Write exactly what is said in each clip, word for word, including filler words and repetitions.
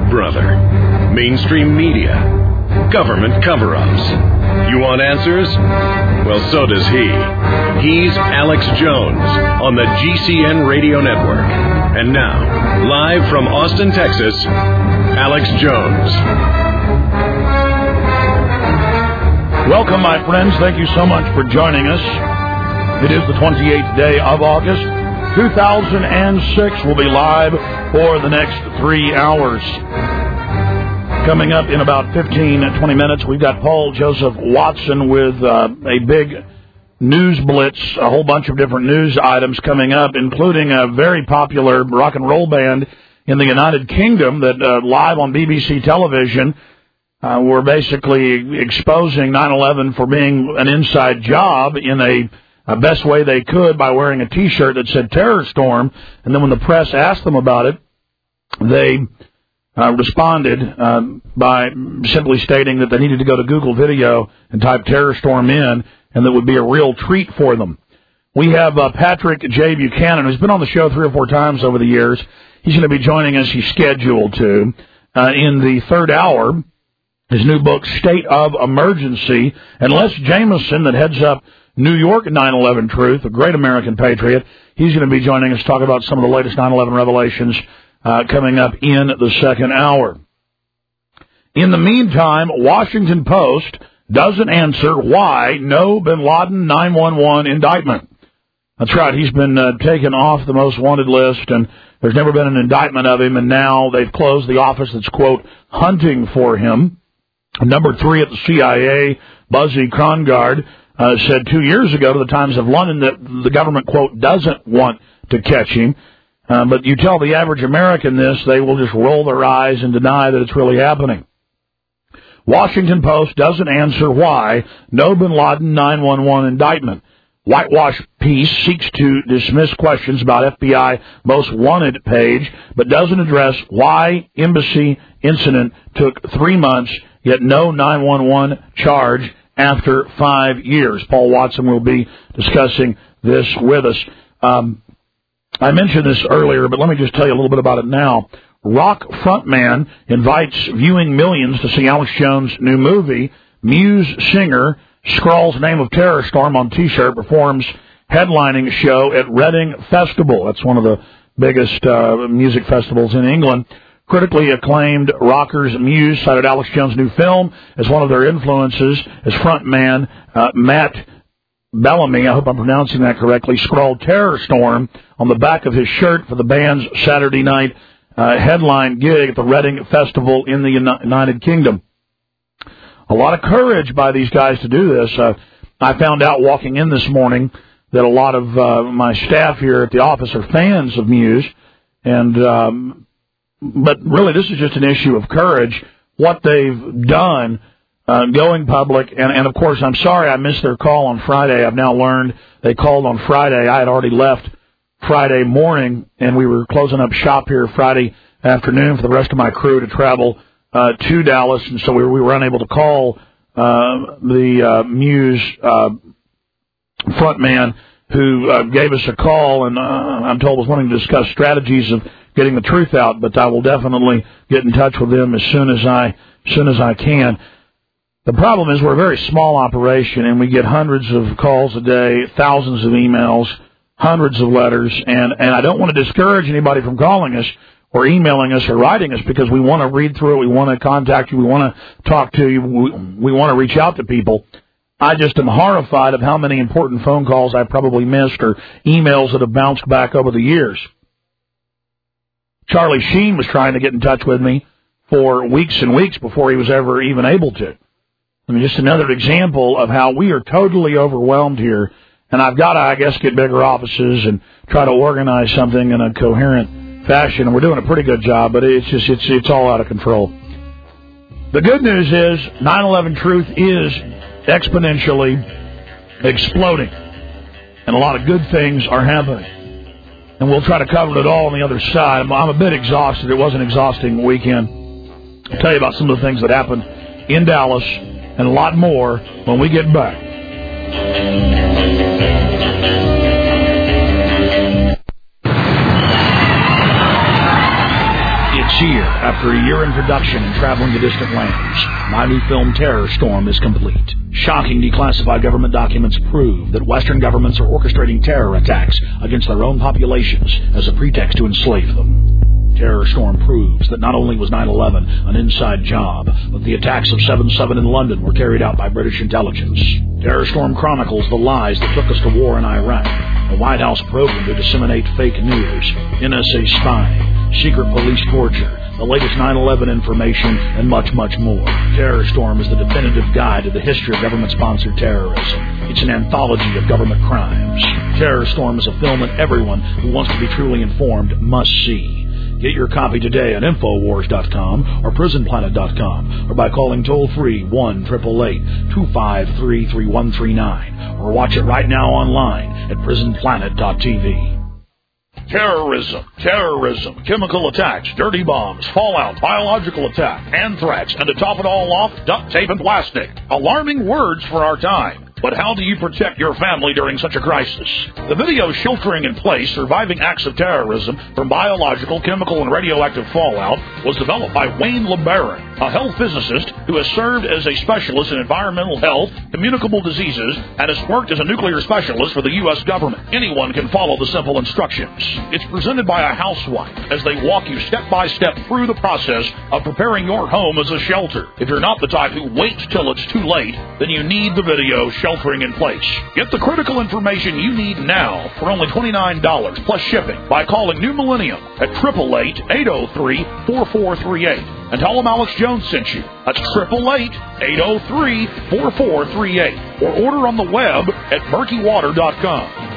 brother. Mainstream media. Government cover-ups. You want answers? Well, so does he. He's Alex Jones on the G C N Radio Network. And now, live from Austin, Texas, Alex Jones. Welcome, my friends. Thank you so much for joining us. It is the twenty-eighth day of August, two thousand six. We'll be live for the next three hours. Coming up in about fifteen, twenty minutes, we've got Paul Joseph Watson with uh, a big news blitz, a whole bunch of different news items coming up, including a very popular rock and roll band in the United Kingdom that uh, live on B B C television uh, were basically exposing nine eleven for being an inside job in a, a best way they could by wearing a T-shirt that said Terror Storm. And then when the press asked them about it, they Uh, responded uh, by simply stating that they needed to go to Google Video and type Terror Storm in, and that would be a real treat for them. We have uh, Patrick J. Buchanan, who's been on the show three or four times over the years. He's going to be joining us. He's scheduled to. Uh, in the third hour, his new book, State of Emergency. And Les Jameson, that heads up New York nine eleven Truth, a great American patriot, he's going to be joining us to talk about some of the latest nine eleven revelations Uh, coming up in the second hour. In the meantime, Washington Post doesn't answer why no Bin Laden nine one one indictment. That's right, he's been uh, taken off the most wanted list, and there's never been an indictment of him, and now they've closed the office that's, quote, hunting for him. Number three at the C I A, Buzzy Krongard, uh, said two years ago to the Times of London that the government, quote, doesn't want to catch him. Uh, but you tell the average American this, they will just roll their eyes and deny that it's really happening. Washington Post doesn't answer why no Bin Laden nine one one indictment. Whitewash piece seeks to dismiss questions about F B I Most Wanted page, but doesn't address why embassy incident took three months, yet no nine one one charge after five years. Paul Watson will be discussing this with us. Um, I mentioned this earlier, but let me just tell you a little bit about it now. Rock frontman invites viewing millions to see Alex Jones' new movie. Muse singer scrawls name of Terror Storm on T-shirt, performs headlining show at Reading Festival. That's one of the biggest uh, music festivals in England. Critically acclaimed rockers Muse cited Alex Jones' new film as one of their influences, as frontman uh, Matt Bellamy, I hope I'm pronouncing that correctly, scrawled Terror Storm on the back of his shirt for the band's Saturday night uh, headline gig at the Reading Festival in the United Kingdom. A lot of courage by these guys to do this. Uh, I found out walking in this morning that a lot of uh, my staff here at the office are fans of Muse, and um, but really this is just an issue of courage, what they've done. Uh, going public, and, and of course, I'm sorry I missed their call on Friday. I've now learned they called on Friday. I had already left Friday morning, and we were closing up shop here Friday afternoon for the rest of my crew to travel uh, to Dallas, and so we were, we were unable to call uh, the uh, Muse uh, frontman who uh, gave us a call, and uh, I'm told was wanting to discuss strategies of getting the truth out, but I will definitely get in touch with them as soon as I, as soon as I can. The problem is we're a very small operation, and we get hundreds of calls a day, thousands of emails, hundreds of letters, and, and I don't want to discourage anybody from calling us or emailing us or writing us because we want to read through it, we want to contact you, we want to talk to you, we, we want to reach out to people. I just am horrified of how many important phone calls I probably missed or emails that have bounced back over the years. Charlie Sheen was trying to get in touch with me for weeks and weeks before he was ever even able to. I mean, just another example of how we are totally overwhelmed here, and I've got to, I guess, get bigger offices and try to organize something in a coherent fashion, and we're doing a pretty good job, but it's just, it's, it's all out of control. The good news is nine eleven Truth is exponentially exploding, and a lot of good things are happening, and we'll try to cover it all on the other side. I'm, I'm a bit exhausted. It was an exhausting weekend. I'll tell you about some of the things that happened in Dallas and a lot more when we get back. This year, after a year in production and traveling to distant lands, my new film Terror Storm is complete. Shocking declassified government documents prove that Western governments are orchestrating terror attacks against their own populations as a pretext to enslave them. Terror Storm proves that not only was nine eleven an inside job, but the attacks of seven seven in London were carried out by British intelligence. Terror Storm chronicles the lies that took us to war in Iraq, a White House program to disseminate fake news, N S A spying, secret police torture, the latest nine eleven information, and much, much more. Terror Storm is the definitive guide to the history of government-sponsored terrorism. It's an anthology of government crimes. Terror Storm is a film that everyone who wants to be truly informed must see. Get your copy today at Infowars dot com or Prison Planet dot com or by calling toll-free one eight eight eight, two five three, three one three nine or watch it right now online at Prison Planet dot T V. Terrorism, terrorism, chemical attacks, dirty bombs, fallout, biological attack, anthrax, and to top it all off, duct tape and plastic. Alarming words for our time. But how do you protect your family during such a crisis? The video Sheltering in Place, Surviving Acts of Terrorism from Biological, Chemical, and Radioactive Fallout was developed by Wayne LeBaron, a health physicist who has served as a specialist in environmental health, communicable diseases, and has worked as a nuclear specialist for the U S government. Anyone can follow the simple instructions. It's presented by a housewife as they walk you step by step through the process of preparing your home as a shelter. If you're not the type who waits till it's too late, then you need the video Sheltering in Place. Get the critical information you need now for only twenty-nine dollars plus shipping by calling New Millennium at eight eight eight, eight oh three, four four three eight and tell them Alex Jones sent you. That's eight eight eight, eight oh three, four four three eight or order on the web at murky water dot com.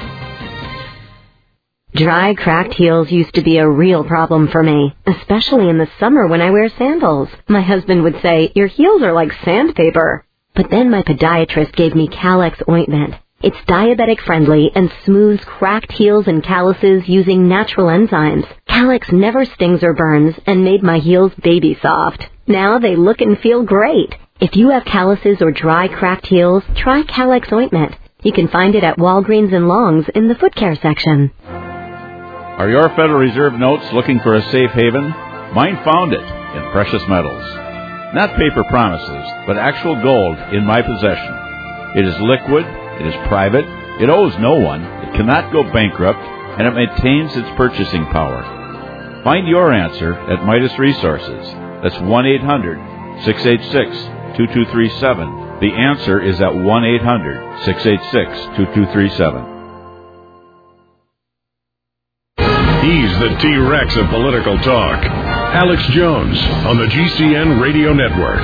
Dry, cracked heels used to be a real problem for me, especially in the summer when I wear sandals. My husband would say, "Your heels are like sandpaper." But then my podiatrist gave me Calex ointment. It's diabetic-friendly and smooths cracked heels and calluses using natural enzymes. Calex never stings or burns and made my heels baby soft. Now they look and feel great. If you have calluses or dry, cracked heels, try Calex ointment. You can find it at Walgreens and Long's in the foot care section. Are your Federal Reserve notes looking for a safe haven? Mine found it in precious metals. Not paper promises, but actual gold in my possession. It is liquid, it is private, it owes no one, it cannot go bankrupt, and it maintains its purchasing power. Find your answer at Midas Resources. That's one eight hundred, six eight six, two two three seven. The answer is at one eight hundred, six eight six, two two three seven. He's the T-Rex of political talk. Alex Jones on the G C N Radio Network.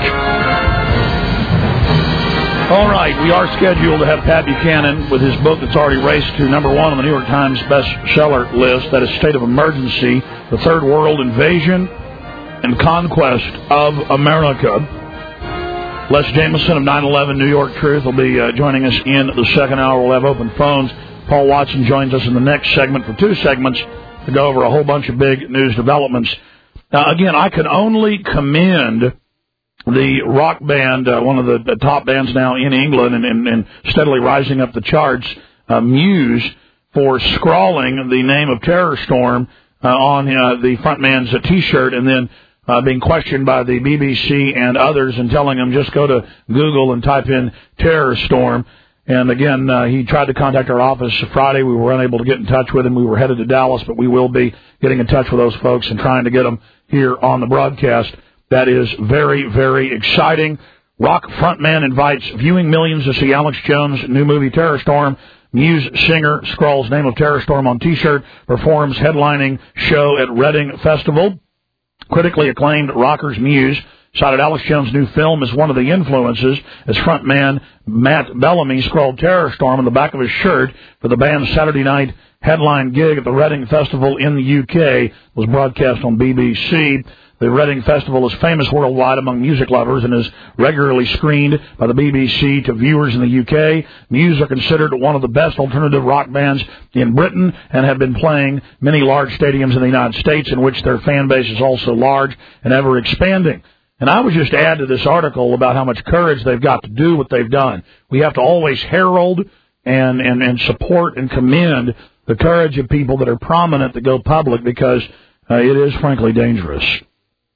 All right, we are scheduled to have Pat Buchanan with his book that's already raced to number one on the New York Times bestseller list. That is State of Emergency, The Third World Invasion and Conquest of America. Les Jameson of nine eleven New York Truth will be uh, joining us in the second hour. We'll have open phones. Paul Watson joins us in the next segment for two segments to go over a whole bunch of big news developments. Now, again, I can only commend the rock band, uh, one of the, the top bands now in England and, and, and steadily rising up the charts, uh, Muse, for scrawling the name of Terror Storm uh, on uh, the frontman's uh, T-shirt and then uh, being questioned by the B B C and others and telling them just go to Google and type in Terror Storm. And again, uh, he tried to contact our office Friday. We were unable to get in touch with him. We were headed to Dallas, but we will be getting in touch with those folks and trying to get them here on the broadcast. That is very, very exciting. Rock frontman invites viewing millions to see Alex Jones' new movie Terror Storm. Muse singer scrawls name of Terror Storm on T-shirt, performs headlining show at Reading Festival. Critically acclaimed rockers Muse cited Alex Jones' new film as one of the influences, as frontman Matt Bellamy scrawled Terror Storm on the back of his shirt for the band's Saturday night headline gig at the Reading Festival in the U K. It was broadcast on B B C. The Reading Festival is famous worldwide among music lovers and is regularly screened by the B B C to viewers in the U K. Muse are considered one of the best alternative rock bands in Britain and have been playing many large stadiums in the United States, in which their fan base is also large and ever expanding. And I would just add to this article about how much courage they've got to do what they've done. We have to always herald and, and, and support and commend the courage of people that are prominent that go public, because uh, it is, frankly, dangerous.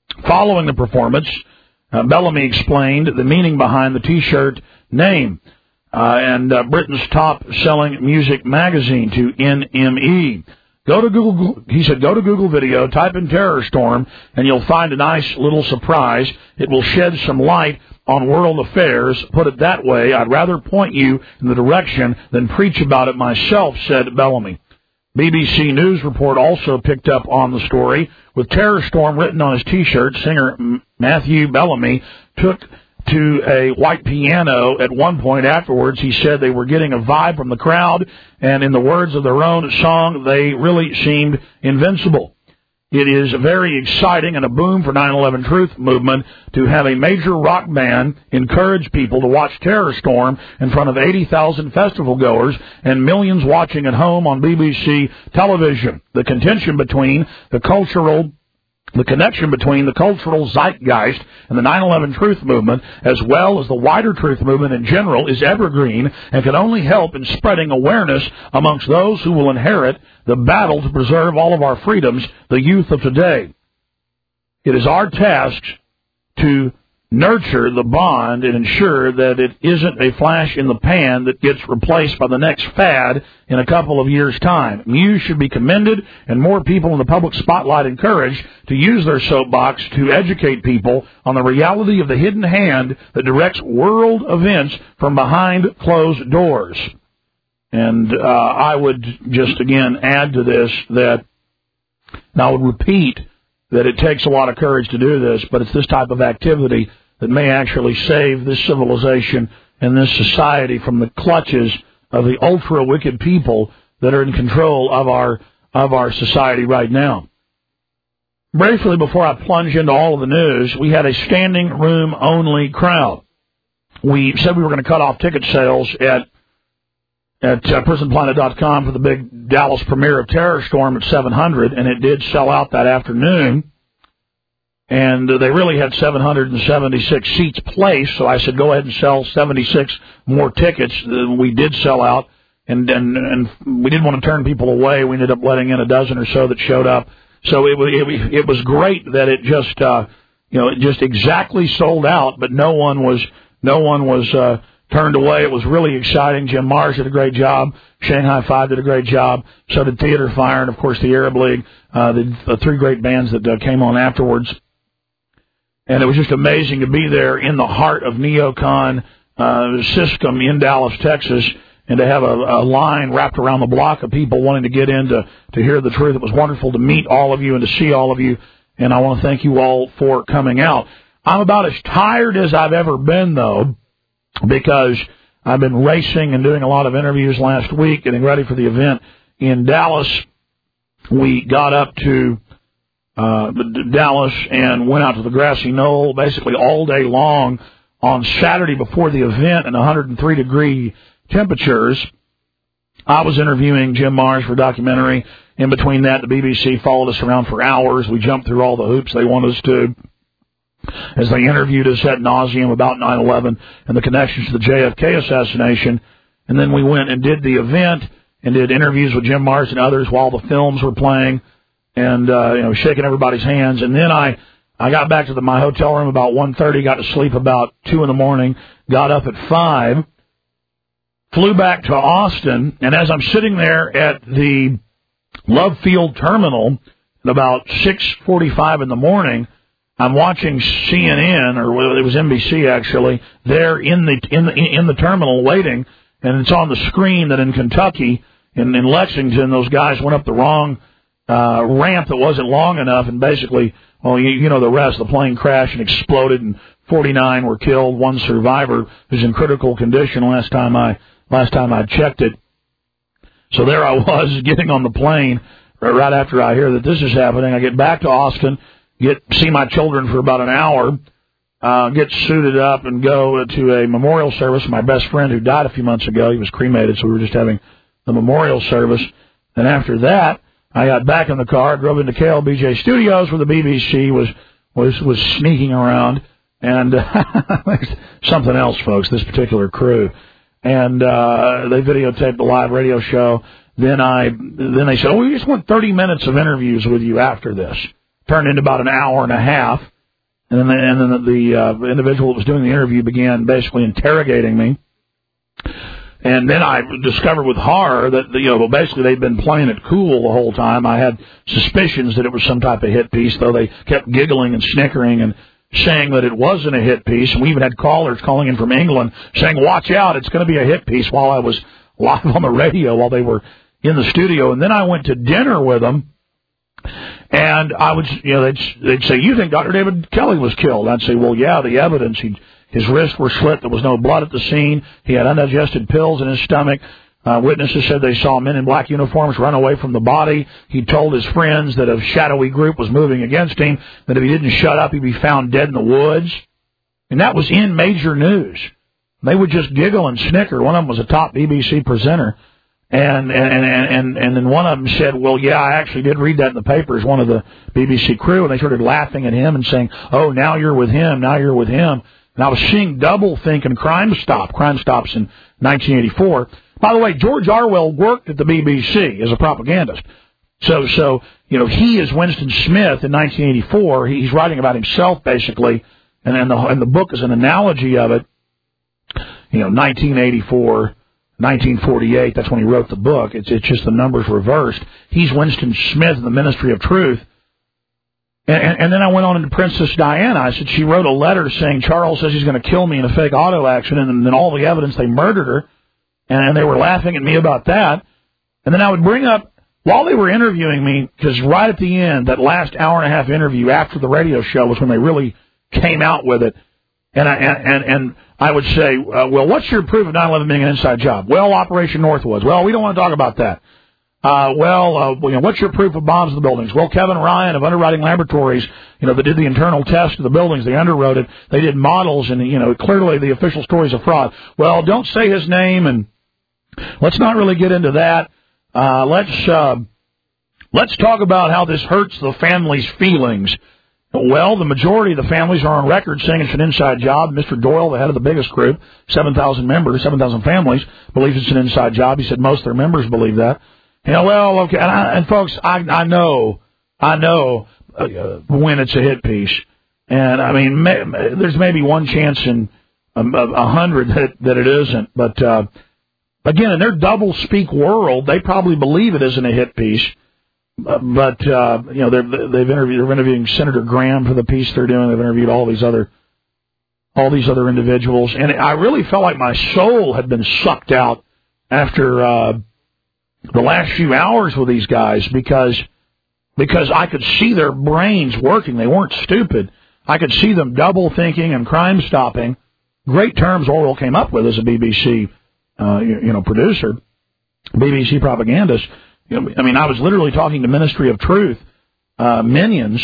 Following the performance, uh, Bellamy explained the meaning behind the T-shirt name uh, and uh, Britain's top-selling music magazine to N M E. Go to Google, he said, go to Google Video, type in Terror Storm, and you'll find a nice little surprise. It will shed some light on world affairs. Put it that way, I'd rather point you in the direction than preach about it myself, said Bellamy. B B C News report also picked up on the story. With Terror Storm written on his T-shirt, singer Matthew Bellamy took to a white piano at one point afterwards. He said they were getting a vibe from the crowd, and in the words of their own song, they really seemed invincible. It is very exciting and a boom for nine eleven Truth Movement to have a major rock band encourage people to watch Terror Storm in front of eighty thousand festival goers and millions watching at home on B B C television. The contention between the cultural The connection between the cultural zeitgeist and the nine eleven Truth Movement, as well as the wider Truth Movement in general, is evergreen and can only help in spreading awareness amongst those who will inherit the battle to preserve all of our freedoms, the youth of today. It is our task to nurture the bond and ensure that it isn't a flash in the pan that gets replaced by the next fad in a couple of years' time. Muse should be commended and more people in the public spotlight encouraged to use their soapbox to educate people on the reality of the hidden hand that directs world events from behind closed doors. And uh, I would just, again, add to this that, and I would repeat that it takes a lot of courage to do this, but it's this type of activity that may actually save this civilization and this society from the clutches of the ultra-wicked people that are in control of our of our society right now. Briefly, before I plunge into all of the news, we had a standing room only crowd. We said we were going to cut off ticket sales at at uh, prison planet dot com for the big Dallas premiere of Terror Storm at seven hundred, and it did sell out that afternoon. And uh, they really had seven hundred seventy-six seats placed, so I said go ahead and sell seventy-six more tickets. Uh, we did sell out, and, and and we didn't want to turn people away. We ended up letting in a dozen or so that showed up. So it was it, it was great that it just uh, you know it just exactly sold out, but no one was no one was uh, turned away. It was really exciting. Jim Mars did a great job. Shanghai Five did a great job. So did Theater Fire, and of course the Arab League. Uh, the, the three great bands that uh, came on afterwards. And it was just amazing to be there in the heart of Neocon uh, Siscom in Dallas, Texas, and to have a, a line wrapped around the block of people wanting to get in to, to hear the truth. It was wonderful to meet all of you and to see all of you, and I want to thank you all for coming out. I'm about as tired as I've ever been, though, because I've been racing and doing a lot of interviews last week, getting ready for the event in Dallas. We got up to Uh, Dallas and went out to the grassy knoll basically all day long on Saturday before the event in one hundred three degree temperatures. I was interviewing Jim Mars for a documentary. In between that, the B B C followed us around for hours. We jumped through all the hoops they wanted us to as they interviewed us ad nauseum about nine eleven and the connections to the J F K assassination. And then we went and did the event and did interviews with Jim Mars and others while the films were playing. And, uh, you know, shaking everybody's hands. And then I, I got back to the, my hotel room about one thirty, got to sleep about two in the morning, got up at five, flew back to Austin, and as I'm sitting there at the Love Field Terminal at about six forty-five in the morning, I'm watching C N N, or it was N B C actually, there in the, in the, in the terminal waiting, and it's on the screen that in Kentucky, in, in Lexington, those guys went up the wrong Uh, ramp that wasn't long enough, and basically, well, you, you know the rest. The plane crashed and exploded, and forty-nine were killed. One survivor who's in critical condition. Last time I last time I checked it. So there I was getting on the plane right after I hear that this is happening. I get back to Austin, get see my children for about an hour, uh, get suited up, and go to a memorial service. My best friend who died a few months ago, he was cremated, so we were just having the memorial service. And after that, I got back in the car, drove into K L B J Studios where the B B C was was was sneaking around, and uh, something else, folks. This particular crew, and uh, they videotaped the live radio show. Then I then they said, "Oh, we just want thirty minutes of interviews with you after this." Turned into about an hour and a half, And then, the, and then the uh, individual that was doing the interview began basically interrogating me. And then I discovered with horror that, you know, well, basically they'd been playing it cool the whole time. I had suspicions that it was some type of hit piece, though they kept giggling and snickering and saying that it wasn't a hit piece. And we even had callers calling in from England saying, watch out, it's going to be a hit piece, while I was live on the radio while they were in the studio. And then I went to dinner with them. And I would, you know, they'd, they'd say, you think Doctor David Kelly was killed? I'd say, well, yeah, the evidence. He, his wrists were slit. There was no blood at the scene. He had undigested pills in his stomach. Uh, witnesses said they saw men in black uniforms run away from the body. He told his friends that a shadowy group was moving against him, that if he didn't shut up, he'd be found dead in the woods. And that was in major news. They would just giggle and snicker. One of them was a top B B C presenter. And, and, and, and, and then one of them said, well, yeah, I actually did read that in the papers, one of the B B C crew, and they started laughing at him and saying, oh, now you're with him, now you're with him. And I was seeing double think in Crime Stop. Crime Stop's in nineteen eighty-four. By the way, George Orwell worked at the B B C as a propagandist. So, so you know, he is Winston Smith in nineteen eighty-four. He's writing about himself, basically, and, and, the, and the book is an analogy of it. You know, nineteen eighty-four, nineteen forty-eight, that's when he wrote the book. It's, it's just the numbers reversed. He's Winston Smith in the Ministry of Truth. And, and, and then I went on into Princess Diana. I said, she wrote a letter saying, Charles says he's going to kill me in a fake auto accident, and then all the evidence, they murdered her. And they were laughing at me about that. And then I would bring up, while they were interviewing me, because right at the end, that last hour and a half interview after the radio show was when they really came out with it. And I, and, and I would say, uh, well, what's your proof of nine eleven being an inside job? Well, Operation Northwoods. Well, we don't want to talk about that. Uh, well, uh, you know, what's your proof of bombs in the buildings? Well, Kevin Ryan of Underwriting Laboratories, you know, that did the internal test of the buildings, they underwrote it. They did models, and, you know, clearly the official story is a fraud. Well, don't say his name, and let's not really get into that. Uh, let's, uh, let's talk about how this hurts the family's feelings. Well, the majority of the families are on record saying it's an inside job. Mister Doyle, the head of the biggest group, seven thousand members, seven thousand families, believes it's an inside job. He said most of their members believe that. You know, well, okay, and, I, and folks, I, I know, I know uh, when it's a hit piece. And, I mean, may, there's maybe one chance in a, a hundred that, that it isn't. But, uh, again, in their double-speak world, they probably believe it isn't a hit piece. Uh, but, uh, you know, they're, they've interviewed, they're interviewing Senator Graham for the piece they're doing. They've interviewed all these other, all these other individuals. And I really felt like my soul had been sucked out after, uh, the last few hours with these guys, because, because I could see their brains working. They weren't stupid. I could see them double thinking and crime stopping. Great terms Orwell came up with as a B B C, uh, you, you know, producer, B B C propagandist. You know, I mean, I was literally talking to Ministry of Truth, uh, minions.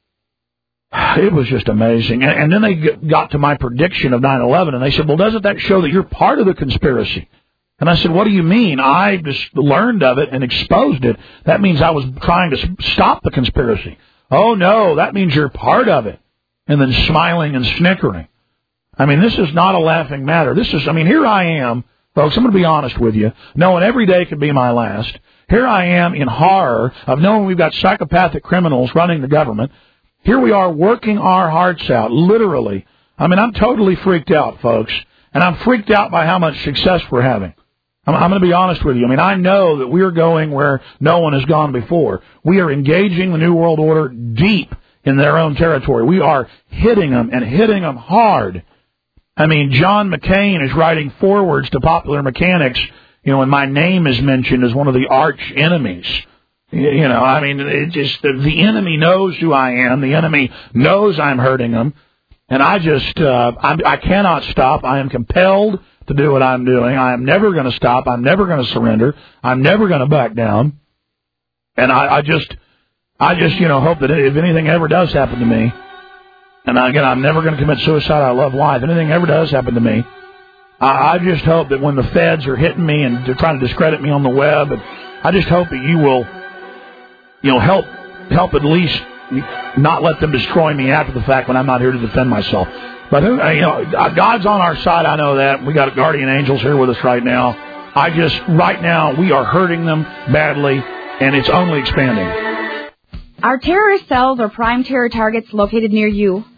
It was just amazing. And, and then they got to my prediction of nine eleven, and they said, well, doesn't that show that you're part of the conspiracy? And I said, what do you mean? I just learned of it and exposed it. That means I was trying to stop the conspiracy. Oh, no, that means you're part of it. And then smiling and snickering. I mean, this is not a laughing matter. This is, I mean, here I am, folks, I'm going to be honest with you, knowing every day could be my last. Here I am in horror of knowing we've got psychopathic criminals running the government. Here we are working our hearts out, literally. I mean, I'm totally freaked out, folks. And I'm freaked out by how much success we're having. I'm going to be honest with you. I mean, I know that we're going where no one has gone before. We are engaging the New World Order deep in their own territory. We are hitting them and hitting them hard. I mean, John McCain is writing forwards to Popular Mechanics, you know, and my name is mentioned as one of the arch enemies. You know, I mean, it just the, the enemy knows who I am. The enemy knows I'm hurting them. And I just, uh, I, I cannot stop. I am compelled to do what I'm doing. I am never going to stop. I'm never going to surrender. I'm never going to back down. And I, I just, I just, you know, hope that if anything ever does happen to me, and again, I'm never going to commit suicide. I love life. If anything ever does happen to me, I, I just hope that when the feds are hitting me and they're trying to discredit me on the web, I just hope that you will, you know, help, help at least not let them destroy me after the fact when I'm not here to defend myself. But, who, you know, God's on our side, I know that. We got guardian angels here with us right now. I just, right now, we are hurting them badly, and it's only expanding. Are terrorist cells or prime terror targets located near you?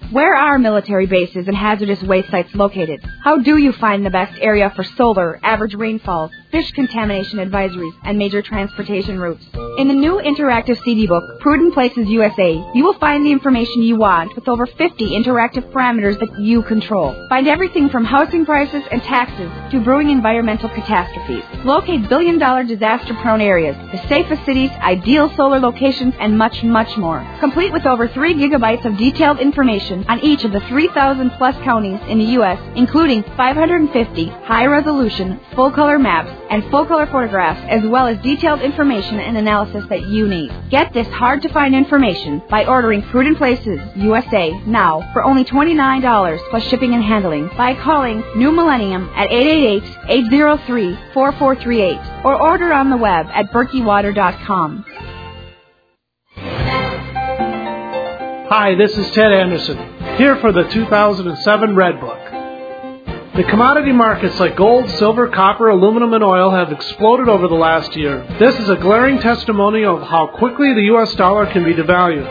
Where are military bases and hazardous waste sites located? How do you find the best area for solar, average rainfall, fish contamination advisories, and major transportation routes? In the new interactive C D book, Prudent Places U S A, you will find the information you want with over fifty interactive parameters that you control. Find everything from housing prices and taxes to brewing environmental catastrophes. Locate billion-dollar disaster-prone areas, the safest cities, ideal solar locations, and much, much more. Complete with over three gigabytes of detailed information on each of the three thousand plus counties in the U S, including five hundred fifty high-resolution, full-color maps and full-color photographs, as well as detailed information and analysis that you need. Get this hard-to-find information by ordering Prudent Places U S A now for only twenty-nine dollars plus shipping and handling by calling New Millennium at eight eight eight, eight zero three, four four three eight or order on the web at berkey water dot com. Hi, this is Ted Anderson, here for the two thousand seven Red Book. The commodity markets like gold, silver, copper, aluminum, and oil have exploded over the last year. This is a glaring testimony of how quickly the U S dollar can be devalued.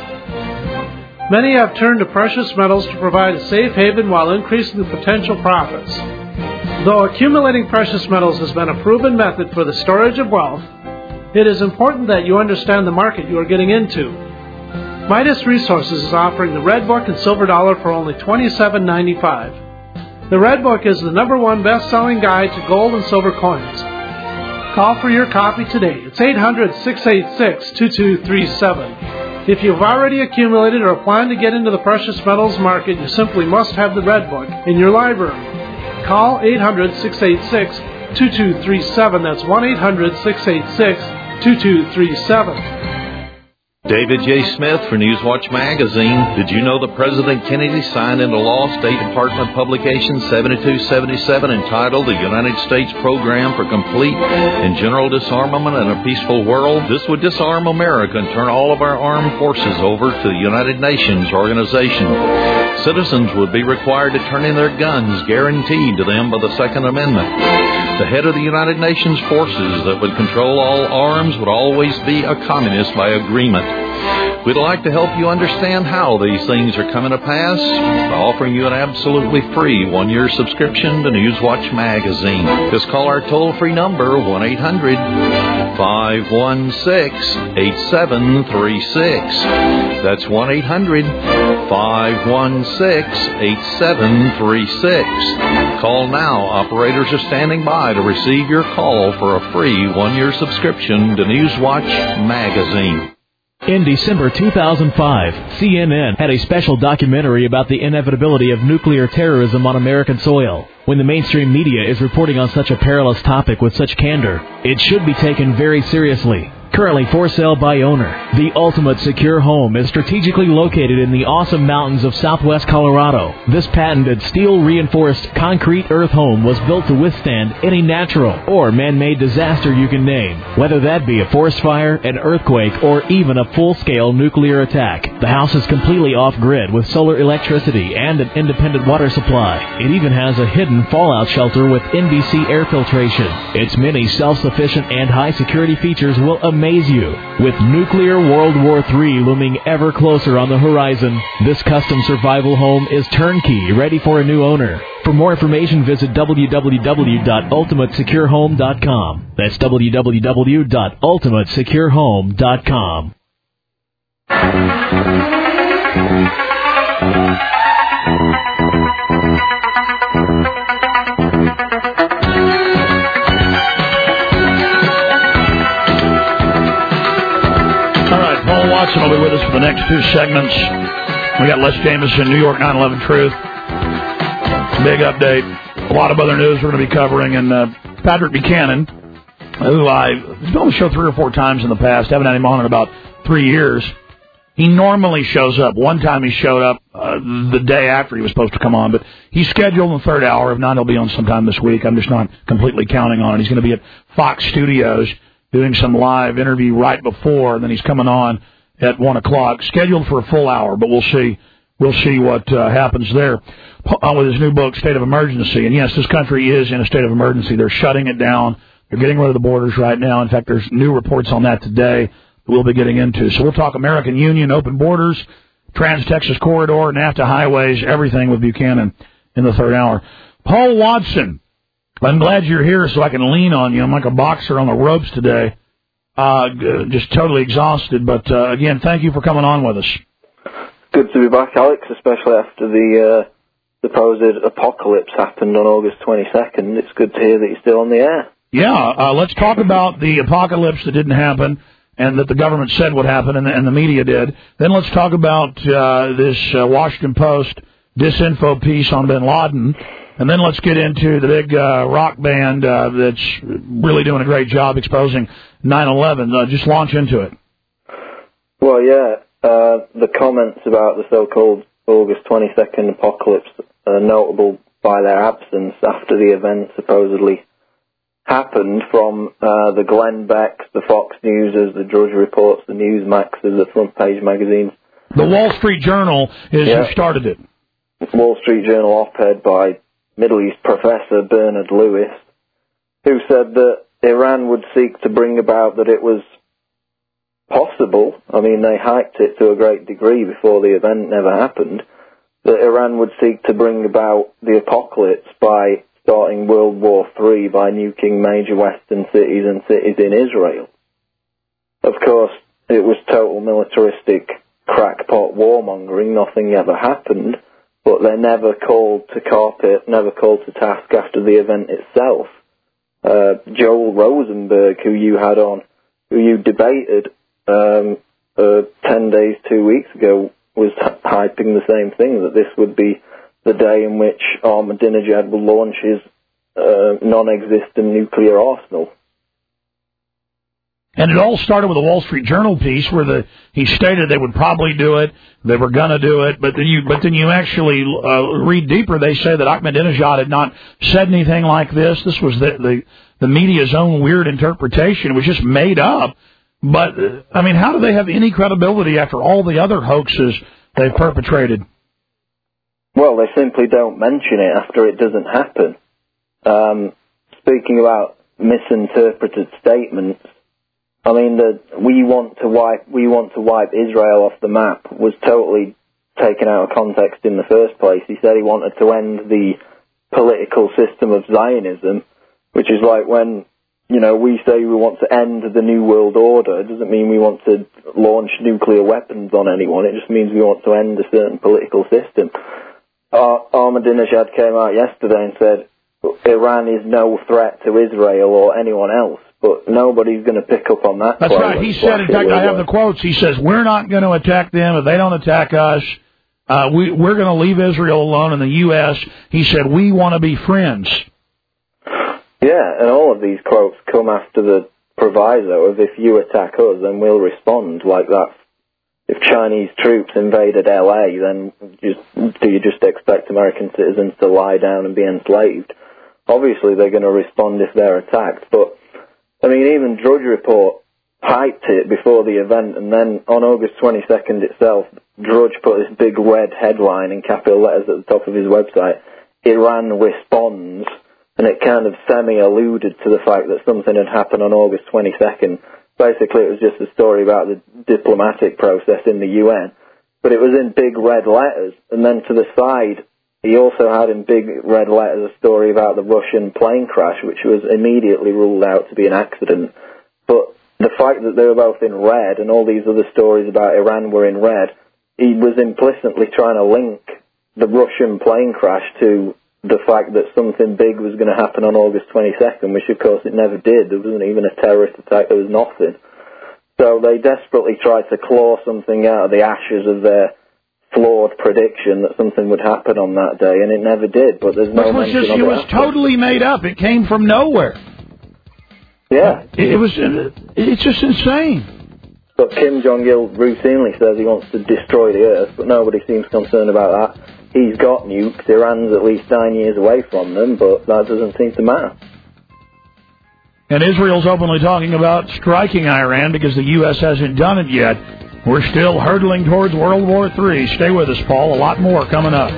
Many have turned to precious metals to provide a safe haven while increasing the potential profits. Though accumulating precious metals has been a proven method for the storage of wealth, it is important that you understand the market you are getting into. Midas Resources is offering the Red Book and Silver Dollar for only twenty-seven ninety-five. The Red Book is the number one best-selling guide to gold and silver coins. Call for your copy today. It's eight hundred, six eight six, two two three seven. If you've already accumulated or plan to get into the precious metals market, you simply must have the Red Book in your library. Call eight hundred, six eight six, two two three seven. That's one eight hundred, six eight six, two two three seven. David J. Smith for Newswatch Magazine. Did you know that President Kennedy signed into law State Department Publication seventy-two seventy-seven entitled The United States Program for Complete and General Disarmament in a Peaceful World? This would disarm America and turn all of our armed forces over to the United Nations organization. Citizens would be required to turn in their guns guaranteed to them by the Second Amendment. The head of the United Nations forces that would control all arms would always be a communist by agreement. We'd like to help you understand how these things are coming to pass by offering you an absolutely free one-year subscription to Newswatch Magazine. Just call our toll-free number, one eight hundred, five one six, eight seven three six. That's one eight hundred, five one six, eight seven three six. Call now. Operators are standing by to receive your call for a free one-year subscription to Newswatch Magazine. In December two thousand five, C N N had a special documentary about the inevitability of nuclear terrorism on American soil. When the mainstream media is reporting on such a perilous topic with such candor, it should be taken very seriously. Currently for sale by owner, the ultimate secure home is strategically located in the awesome mountains of southwest Colorado. This patented steel-reinforced concrete earth home was built to withstand any natural or man-made disaster you can name, whether that be a forest fire, an earthquake, or even a full-scale nuclear attack. The house is completely off-grid with solar electricity and an independent water supply. It even has a hidden fallout shelter with N B C air filtration. Its many self-sufficient and high-security features will amaze you. With nuclear World War Three looming ever closer on the horizon, this custom survival home is turnkey, ready for a new owner. For more information, visit w w w dot ultimate secure home dot com. That's w w w dot ultimate secure home dot com. Watson will be with us for the next two segments. We got Les Jameson, New York nine eleven Truth. Big update. A lot of other news we're going to be covering. And uh, Patrick Buchanan, who I've been on the show three or four times in the past, haven't had him on in about three years. He normally shows up. One time he showed up uh, the day after he was supposed to come on, but he's scheduled in the third hour. If not, he'll be on sometime this week. I'm just not completely counting on it. He's going to be at Fox Studios doing some live interview right before, and then he's coming on at one o'clock, scheduled for a full hour, but we'll see we'll see what uh, happens there uh, with his new book, State of Emergency. And, yes, this country is in a state of emergency. They're shutting it down. They're getting rid of the borders right now. In fact, there's new reports on that today that we'll be getting into. So we'll talk American Union, open borders, Trans-Texas Corridor, NAFTA highways, everything with Buchanan in the third hour. Paul Watson, I'm glad you're here so I can lean on you. I'm like a boxer on the ropes today, uh, just totally exhausted. But, uh, again, thank you for coming on with us. Good to be back, Alex, especially after the uh, supposed apocalypse happened on August twenty-second. It's good to hear that you're still on the air. Yeah, uh, let's talk about the apocalypse that didn't happen and that the government said would happen and the, and the media did. Then let's talk about uh, this uh, Washington Post disinfo piece on bin Laden. And then let's get into the big uh, rock band uh, that's really doing a great job exposing nine eleven. Uh, just launch into it. Well, yeah, uh, the comments about the so-called August twenty-second apocalypse are notable by their absence after the event supposedly happened from uh, the Glenn Becks, the Fox Newses, the Drudge Reports, the Newsmaxes, the front page magazines. The Wall Street Journal is yeah. who started it. Wall Street Journal op-ed by Middle East professor Bernard Lewis, who said that Iran would seek to bring about that it was possible, I mean they hyped it to a great degree before the event never happened, that Iran would seek to bring about the apocalypse by starting World War Three by nuking major Western cities and cities in Israel. Of course, it was total militaristic crackpot warmongering, nothing ever happened, but they're never called to carpet, never called to task after the event itself. Uh, Joel Rosenberg, who you had on, who you debated um, uh, ten days, two weeks ago, was hyping the same thing, that this would be the day in which Ahmadinejad will launch his uh, non-existent nuclear arsenal. And it all started with a Wall Street Journal piece where the he stated they would probably do it, they were going to do it, but then you but then you actually uh, read deeper. They say that Ahmadinejad had not said anything like this. This was the, the the media's own weird interpretation. It was just made up. But uh, I mean, how do they have any credibility after all the other hoaxes they've perpetrated? Well, they simply don't mention it after it doesn't happen. Um, speaking about misinterpreted statements, I mean, the we want to wipe we want to wipe Israel off the map was totally taken out of context in the first place. He said he wanted to end the political system of Zionism, which is like when, you know, we say we want to end the New World Order. It doesn't mean we want to launch nuclear weapons on anyone. It just means we want to end a certain political system. Uh, Ahmadinejad came out yesterday and said Iran is no threat to Israel or anyone else. But nobody's going to pick up on that. That's right. He said, in fact, I have the quotes. He says, we're not going to attack them. If they don't attack us, uh, we, we're going to leave Israel alone in the U S He said, we want to be friends. Yeah, and all of these quotes come after the proviso of if you attack us, then we'll respond like that. If Chinese troops invaded L A, then just, do you just expect American citizens to lie down and be enslaved? Obviously, they're going to respond if they're attacked, but I mean, even Drudge Report hyped it before the event, and then on August twenty-second itself, Drudge put this big red headline in capital letters at the top of his website, Iran responds, and it kind of semi-alluded to the fact that something had happened on August twenty-second. Basically, it was just a story about the diplomatic process in the U N, but it was in big red letters, and then to the side, he also had in big red letters a story about the Russian plane crash, which was immediately ruled out to be an accident. But the fact that they were both in red and all these other stories about Iran were in red, he was implicitly trying to link the Russian plane crash to the fact that something big was going to happen on August twenty-second, which of course it never did. There wasn't even a terrorist attack, there was nothing. So they desperately tried to claw something out of the ashes of their flawed prediction that something would happen on that day, and it never did. But there's no Which was mention just, of it. It was after. totally made up. It came from nowhere. Yeah, it, it was. It's just insane. But Kim Jong-il routinely says he wants to destroy the Earth, but nobody seems concerned about that. He's got nukes. Iran's at least nine years away from them, but that doesn't seem to matter. And Israel's openly talking about striking Iran because the U S hasn't done it yet. We're still hurtling towards World War Three. Stay with us, Paul. A lot more coming up.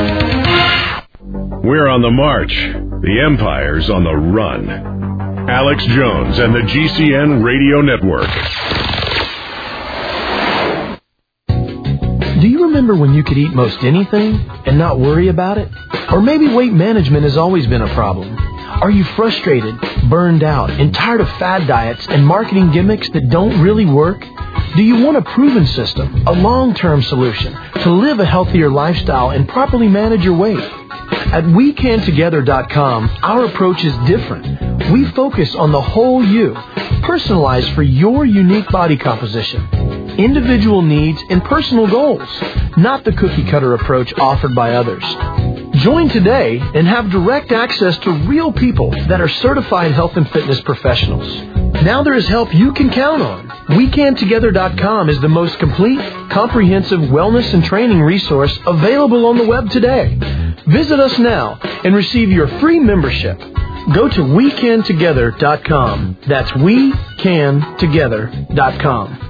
We're on the march. The Empire's on the run. Alex Jones and the G C N Radio Network. Do you remember when you could eat most anything and not worry about it? Or maybe weight management has always been a problem. Are you frustrated, burned out, and tired of fad diets and marketing gimmicks that don't really work? Do you want a proven system, a long-term solution to live a healthier lifestyle and properly manage your weight? At we can together dot com, our approach is different. We focus on the whole you, personalized for your unique body composition, individual needs, and personal goals, not the cookie-cutter approach offered by others. Join today and have direct access to real people that are certified health and fitness professionals. Now there is help you can count on. we can together dot com is the most complete, comprehensive wellness and training resource available on the web today. Visit us now and receive your free membership. Go to we can together dot com. That's we can together dot com.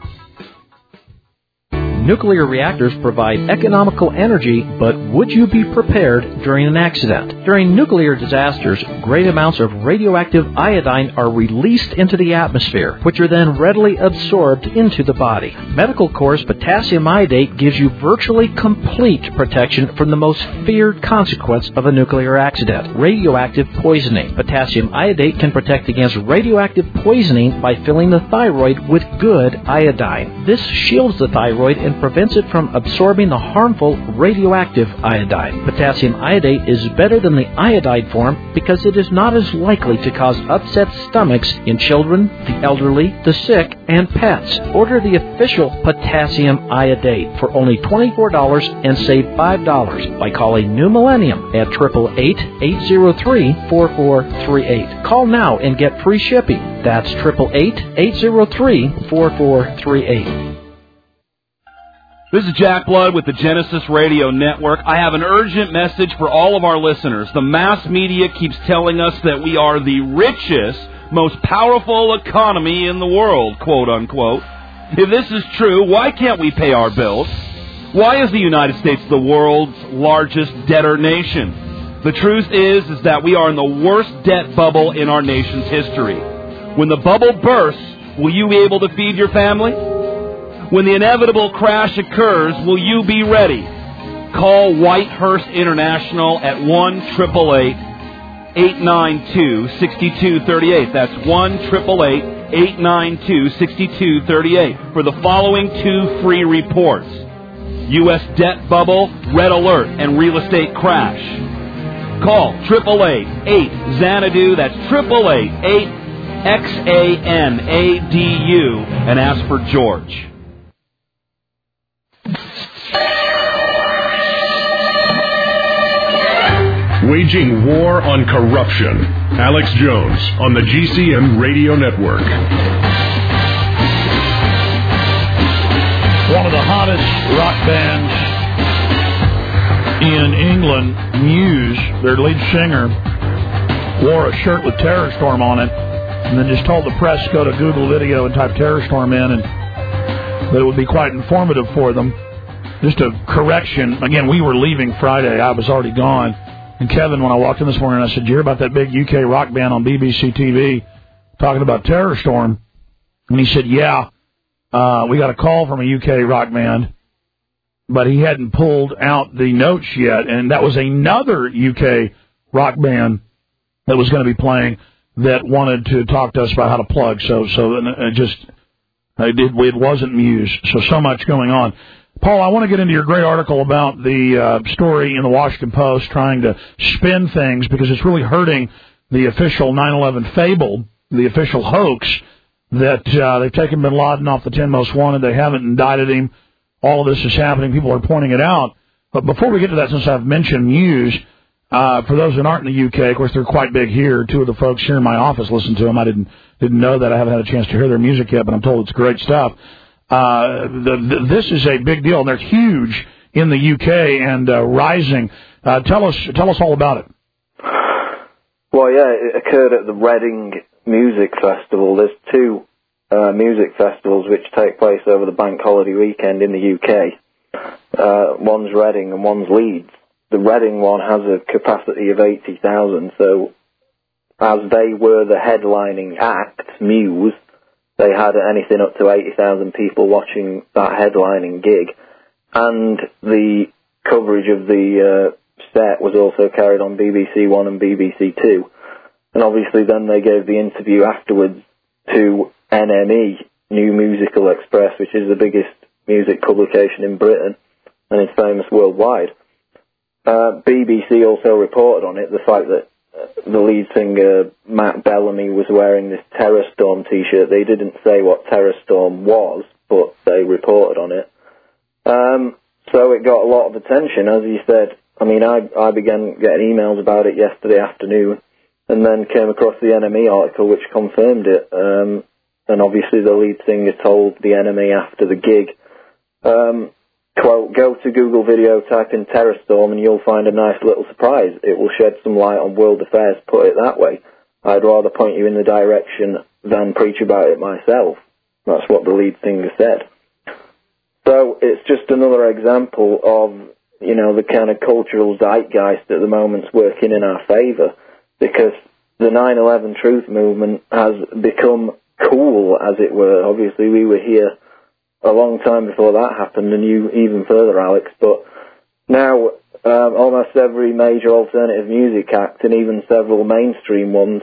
Nuclear reactors provide economical energy, but would you be prepared during an accident? During nuclear disasters, great amounts of radioactive iodine are released into the atmosphere, which are then readily absorbed into the body. Medical Corps' potassium iodate gives you virtually complete protection from the most feared consequence of a nuclear accident, radioactive poisoning. Potassium iodate can protect against radioactive poisoning by filling the thyroid with good iodine. This shields the thyroid and prevents it from absorbing the harmful radioactive iodine. Potassium iodate is better than the iodide form because it is not as likely to cause upset stomachs in children, the elderly, the sick, and pets. Order the official potassium iodate for only twenty-four dollars and save five dollars by calling New Millennium at eight eight eight, eight zero three, four four three eight. Call now and get free shipping. That's eight eight eight, eight zero three, four four three eight. This is Jack Blood with the Genesis Radio Network. I have an urgent message for all of our listeners. The mass media keeps telling us that we are the richest, most powerful economy in the world, quote unquote. If this is true, why can't we pay our bills? Why is the United States the world's largest debtor nation? The truth is, is that we are in the worst debt bubble in our nation's history. When the bubble bursts, will you be able to feed your family? When the inevitable crash occurs, will you be ready? Call Whitehurst International at one eight eight eight, eight nine two, six two three eight. That's one eight eight eight, eight nine two, six two three eight for the following two free reports. U S debt bubble, red alert, and real estate crash. Call eight eight eight, eight Xanadu. That's eight eight eight, eight X A N A D U and ask for George. Waging war on corruption. Alex Jones on the G C N Radio Network. One of the hottest rock bands in England, Muse, their lead singer, wore a shirt with Terror Storm on it and then just told the press to go to Google Video and type Terror Storm in and that it would be quite informative for them. Just a correction. Again, we were leaving Friday. I was already gone. And Kevin, when I walked in this morning, I said, did you hear about that big U K rock band on B B C T V talking about Terror Storm? And he said, yeah, uh, we got a call from a U K rock band, but he hadn't pulled out the notes yet. And that was another U K rock band that was going to be playing that wanted to talk to us about how to plug. So, so it just, it, did, it wasn't Muse. So, so much going on. Paul, I want to get into your great article about the uh, story in the Washington Post trying to spin things because it's really hurting the official nine eleven fable, the official hoax that uh, they've taken bin Laden off the ten most wanted. They haven't indicted him. All of this is happening. People are pointing it out. But before we get to that, since I've mentioned Muse, uh, for those that aren't in the U K, of course, they're quite big here. Two of the folks here in my office listen to them. I didn't didn't know that. I haven't had a chance to hear their music yet, but I'm told it's great stuff. Uh, the, the, this is a big deal, and they're huge in the U K and uh, rising. Uh, tell us, tell us all about it. Well, yeah, it occurred at the Reading Music Festival. There's two uh, music festivals which take place over the bank holiday weekend in the U K. Uh, one's Reading and one's Leeds. The Reading one has a capacity of eighty thousand, so as they were the headlining act, Muse, they had anything up to eighty thousand people watching that headlining gig. and the coverage of the uh, set was also carried on B B C One and B B C Two. And obviously then they gave the interview afterwards to N M E, New Musical Express, which is the biggest music publication in Britain and is famous worldwide. Uh, B B C also reported on it, the fact that uh, the lead singer, Matt Bellamy, was wearing this Terror Storm t-shirt. They didn't say what Terror Storm was, but they reported on it. Um, so it got a lot of attention, as you said. I mean, I, I began getting emails about it yesterday afternoon, and then came across the N M E article which confirmed it. Um, and obviously the lead singer told the N M E after the gig, um, quote, "Go to Google Video, type in Terror Storm, and you'll find a nice little surprise. It will shed some light on world affairs, put it that way. I'd rather point you in the direction than preach about it myself." That's what the lead singer said. So it's just another example of, you know, the kind of cultural zeitgeist at the moment's working in our favour, because the nine eleven Truth movement has become cool, as it were. Obviously, we were here a long time before that happened, and you even further, Alex, but now um, almost every major alternative music act, and even several mainstream ones,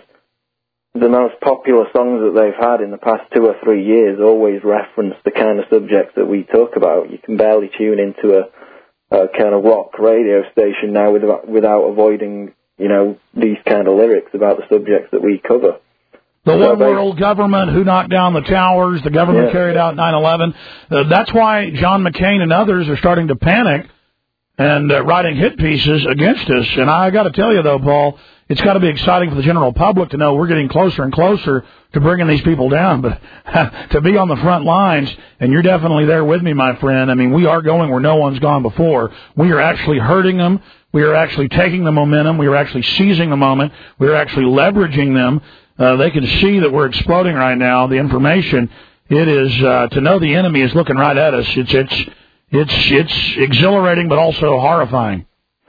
the most popular songs that they've had in the past two or three years always reference the kind of subjects that we talk about. You can barely tune into a, a kind of rock radio station now without, without avoiding, you know, these kind of lyrics about the subjects that we cover. The so one they, world government, who knocked down the towers, the government yeah. carried out nine eleven. Uh, that's why John McCain and others are starting to panic and uh, writing hit pieces against us. And I got to tell you, though, Paul, it's got to be exciting for the general public to know we're getting closer and closer to bringing these people down. But to be on the front lines, and you're definitely there with me, my friend. I mean, we are going where no one's gone before. We are actually hurting them. We are actually taking the momentum. We are actually seizing the moment. We are actually leveraging them. Uh, they can see that we're exploding right now. The information, it is uh, to know the enemy is looking right at us. It's it's it's it's exhilarating, but also horrifying.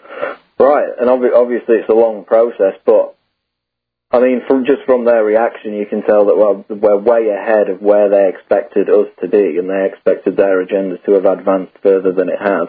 Right, and ob- obviously it's a long process, but I mean, from just from their reaction, you can tell that well, we're way ahead of where they expected us to be, and they expected their agenda to have advanced further than it has.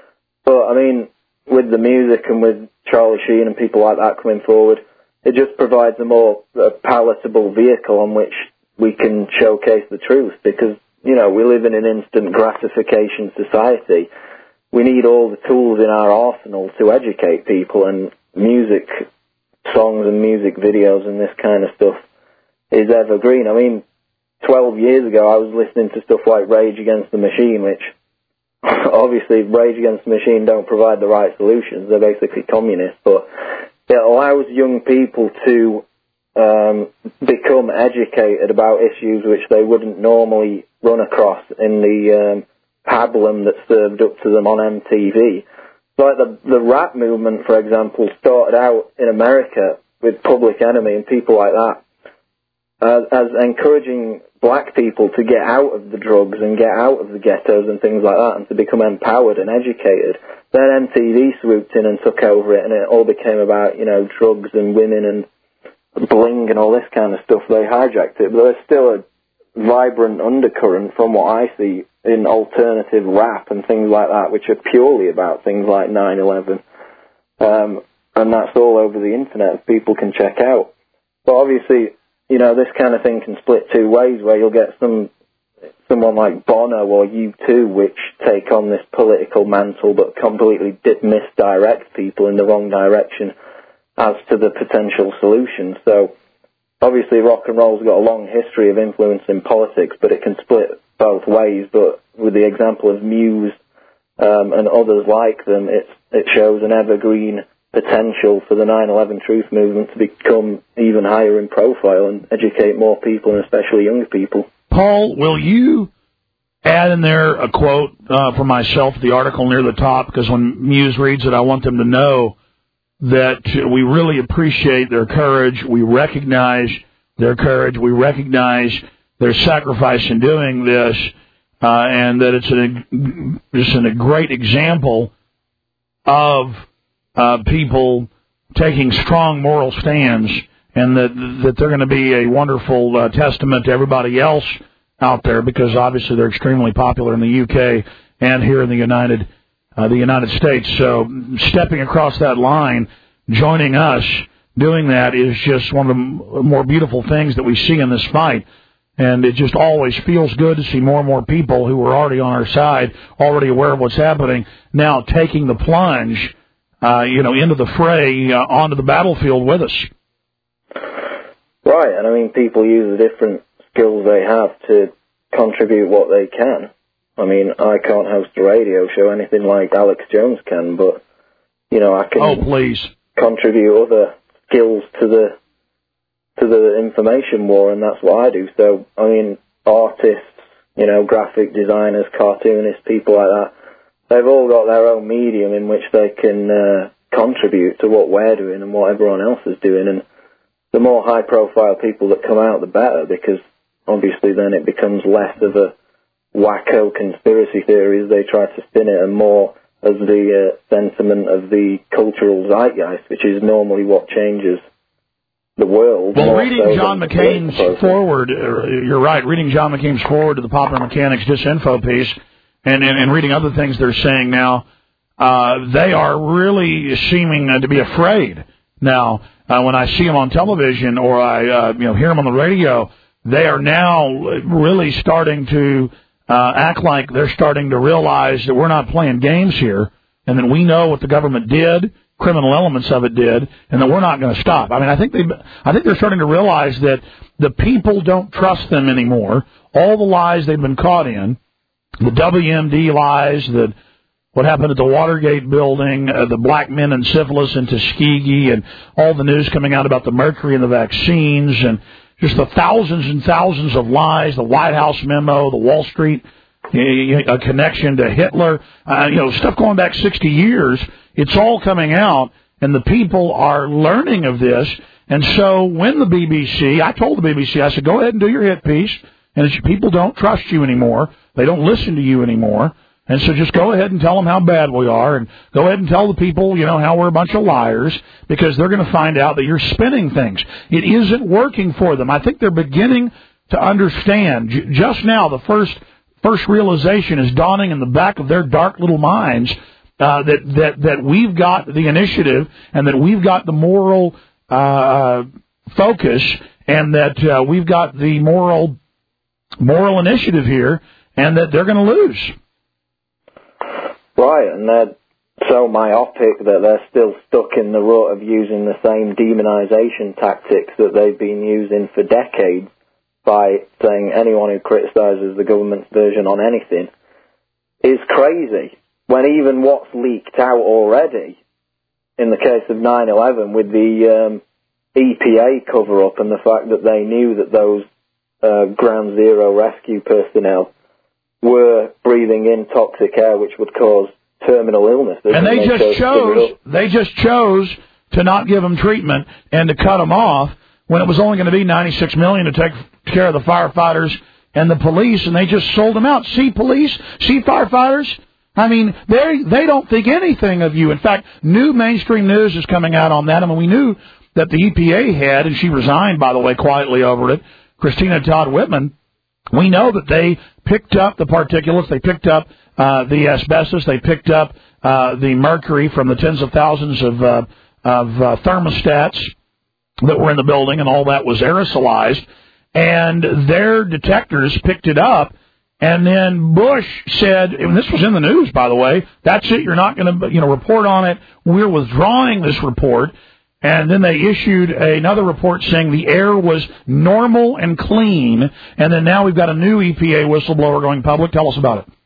But I mean, with the music and with Charlie Sheen and people like that coming forward, it just provides a more uh, palatable vehicle on which we can showcase the truth, because, you know, we live in an instant gratification society. We need all the tools in our arsenal to educate people, and music, songs and music videos and this kind of stuff is evergreen. I mean, twelve years ago I was listening to stuff like Rage Against the Machine, which obviously Rage Against the Machine don't provide the right solutions. They're basically communists, but it allows young people to um, become educated about issues which they wouldn't normally run across in the um, pablum that's served up to them on M T V. Like the the rap movement, for example, started out in America with Public Enemy and people like that uh, as encouraging black people to get out of the drugs and get out of the ghettos and things like that, and to become empowered and educated. Then M T V swooped in and took over it, and it all became about, you know, drugs and women and bling and all this kind of stuff. They hijacked it, but there's still a vibrant undercurrent, from what I see, in alternative rap and things like that, which are purely about things like nine eleven. Um, and that's all over the internet, people can check out. But obviously, you know, this kind of thing can split two ways, where you'll get some someone like Bono or U two, which take on this political mantle but completely dip, misdirect people in the wrong direction as to the potential solution. So obviously rock and roll's got a long history of influence in politics, but it can split both ways. But with the example of Muse um, and others like them, it's, it shows an evergreen potential for the nine eleven Truth movement to become even higher in profile and educate more people, and especially younger people. Paul, will you add in there a quote uh, for myself, the article near the top, because when Muse reads it, I want them to know that we really appreciate their courage. We recognize their courage. We recognize their sacrifice in doing this, uh, and that it's an, just an, a great example of uh, people taking strong moral stands, and that that they're going to be a wonderful uh, testament to everybody else out there, because obviously they're extremely popular in the U K and here in the United uh, the United States. So stepping across that line, joining us, doing that is just one of the more beautiful things that we see in this fight. And it just always feels good to see more and more people who are already on our side, already aware of what's happening, now taking the plunge, uh, you know, into the fray, uh, onto the battlefield with us. Right, and I mean, people use the different skills they have to contribute what they can. I mean, I can't host a radio show anything like Alex Jones can, but, you know, I can oh, please. contribute other skills to the to the information war, and that's what I do. So, I mean, artists, you know, graphic designers, cartoonists, people like that, they've all got their own medium in which they can uh, contribute to what we're doing and what everyone else is doing. And the more high-profile people that come out, the better, because obviously then it becomes less of a wacko conspiracy theory as they try to spin it, and more as the uh, sentiment of the cultural zeitgeist, which is normally what changes the world. Well, reading John McCain's forward, uh, you're right, reading John McCain's forward to the Popular Mechanics Disinfo piece, and, and, and reading other things they're saying now, uh, they are really seeming uh, to be afraid. Now, uh, when I see them on television or I uh, you know hear them on the radio, they are now really starting to uh, act like they're starting to realize that we're not playing games here, and that we know what the government did, criminal elements of it did, and that we're not going to stop. I mean, I think they, I think they're starting to realize that the people don't trust them anymore. All the lies they've been caught in, the W M D lies, the what happened at the Watergate building, uh, the black men and syphilis in Tuskegee, and all the news coming out about the mercury and the vaccines, and just the thousands and thousands of lies, the White House memo, the Wall Street a connection to Hitler, uh, you know, stuff going back sixty years. It's all coming out, and the people are learning of this. And so when the B B C, I told the B B C, I said, go ahead and do your hit piece, and it's, people don't trust you anymore. They don't listen to you anymore. And so just go ahead and tell them how bad we are, and go ahead and tell the people, you know, how we're a bunch of liars, because they're going to find out that you're spinning things. It isn't working for them. I think they're beginning to understand. J- just now, the first first realization is dawning in the back of their dark little minds uh, that, that, that we've got the initiative and that we've got the moral uh, focus and that uh, we've got the moral moral initiative here, and that they're going to lose. Right, and they're so myopic that they're still stuck in the rut of using the same demonization tactics that they've been using for decades by saying anyone who criticizes the government's version on anything is crazy, when even what's leaked out already, in the case of nine eleven, with the um, E P A cover-up and the fact that they knew that those uh, Ground Zero rescue personnel were breathing in toxic air which would cause terminal illness. And they just chose, they just chose to not give them treatment and to cut them off when it was only going to be ninety-six million dollars to take care of the firefighters and the police, and they just sold them out. See police, see firefighters. I mean, they they don't think anything of you. In fact, new mainstream news is coming out on that. I mean, we knew that the E P A had, and she resigned, by the way, quietly over it, Christina Todd Whitman. We know that they picked up the particulates, they picked up uh, the asbestos, they picked up uh, the mercury from the tens of thousands of, uh, of uh, thermostats that were in the building, and all that was aerosolized. And their detectors picked it up, and then Bush said, and this was in the news, by the way, that's it, you're not going to, you know, report on it. We're withdrawing this report. And then they issued another report saying the air was normal and clean. And then now we've got a new E P A whistleblower going public. Tell us about it.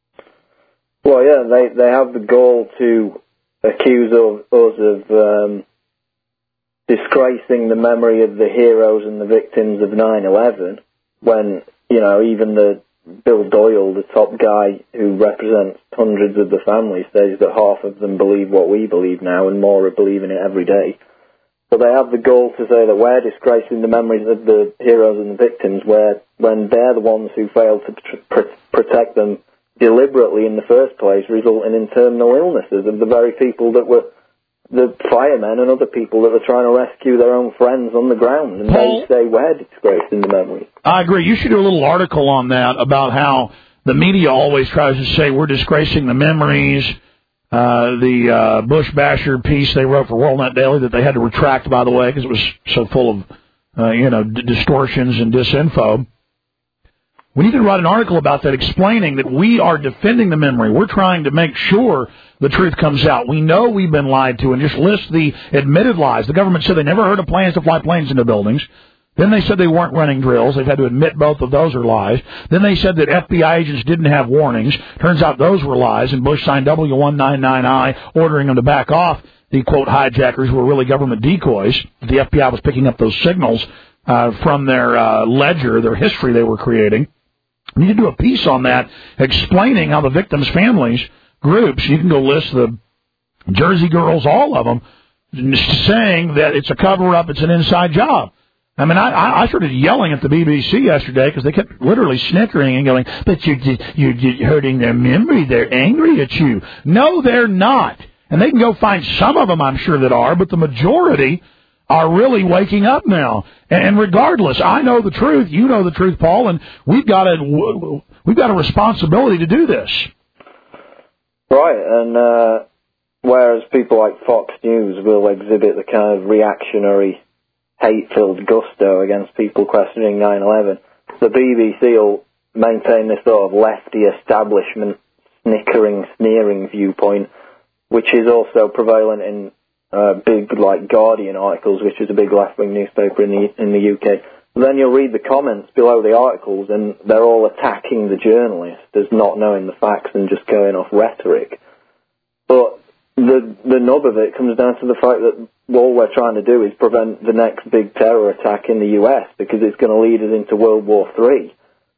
Well, yeah, they they have the goal to accuse of, us of um, disgracing the memory of the heroes and the victims of nine eleven, when, you know, even the Bill Doyle, the top guy who represents hundreds of the families, says that half of them believe what we believe now and more are believing it every day. But they have the goal to say that we're disgracing the memories of the heroes and the victims, where when they're the ones who failed to pr- protect them deliberately in the first place, resulting in terminal illnesses of the very people that were the firemen and other people that are trying to rescue their own friends on the ground, and Paul, they say we're disgracing the memory. I agree. You should do a little article on that about how the media always tries to say we're disgracing the memories. Uh, the uh, Bush Basher piece they wrote for WorldNet Daily that they had to retract, by the way, because it was so full of, uh, you know, d- distortions and disinfo. We need to write an article about that explaining that we are defending the memory. We're trying to make sure the truth comes out. We know we've been lied to, and just list the admitted lies. The government said they never heard of plans to fly planes into buildings. Then they said they weren't running drills. They've had to admit both of those are lies. Then they said that F B I agents didn't have warnings. Turns out those were lies, and Bush signed W one ninety-nine I ordering them to back off. The, quote, hijackers were really government decoys. The F B I was picking up those signals uh, from their uh, ledger, their history they were creating. We need to do a piece on that explaining how the victims' families, groups, you can go list the Jersey Girls, all of them, saying that it's a cover-up, it's an inside job. I mean, I, I started yelling at the B B C yesterday because they kept literally snickering and going, but you're, you're, you're hurting their memory. They're angry at you. No, they're not. And they can go find some of them, I'm sure, that are, but the majority are really waking up now. And regardless, I know the truth. You know the truth, Paul, and we've got a, we've got a responsibility to do this. Right, and uh, whereas people like Fox News will exhibit the kind of reactionary hate-filled gusto against people questioning nine eleven, the B B C will maintain this sort of lefty establishment snickering, sneering viewpoint, which is also prevalent in uh, big, like, Guardian articles, which is a big left-wing newspaper in the in the U K. But then you'll read the comments below the articles, and they're all attacking the journalist as not knowing the facts and just going off rhetoric. But the the nub of it comes down to the fact that all we're trying to do is prevent the next big terror attack in the U S because it's going to lead us into World War Three.